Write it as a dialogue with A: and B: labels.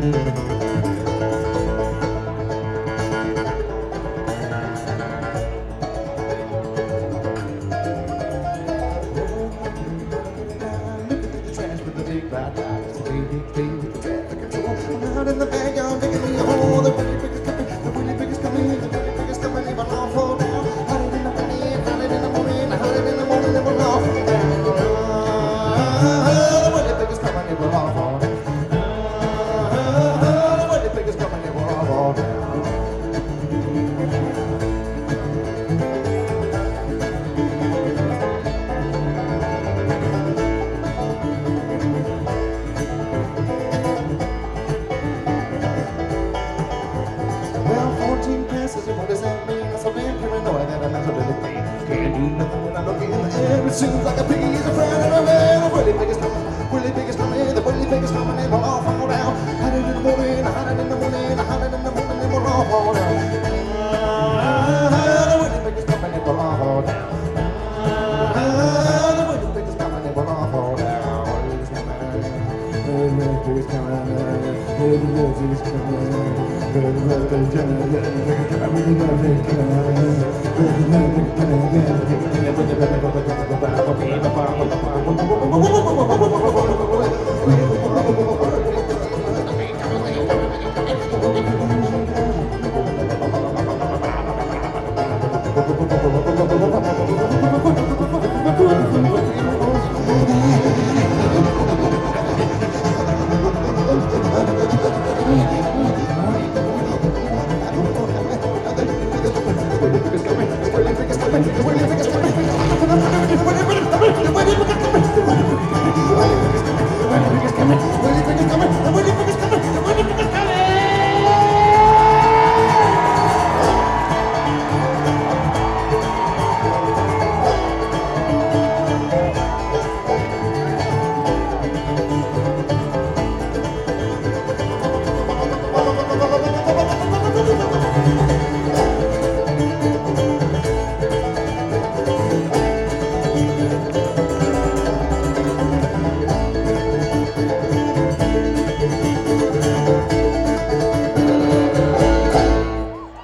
A: Out in the backyard, digging me a hole. The really biggest coming, the really biggest coming, it will all fall down. Hide it in the morning, hide it in the morning, hide it in the morning, it will all fall down. The really biggest coming, it will all fall down. The really biggest coming, it will all fall down. What does that mean? I'm so damn paranoid that I'm not so really clean. Can't do nothing when I look in the air. It seems like a piece of bread in a man. The really biggest coming, really biggest coming, the really biggest coming, it will all fall down. Hide it in the morning, hide it in the morning, hide it in the morning, it will all fall down. The really biggest coming, it will all fall down. The really biggest coming, it will all fall down. The really biggest coming, the really biggest coming.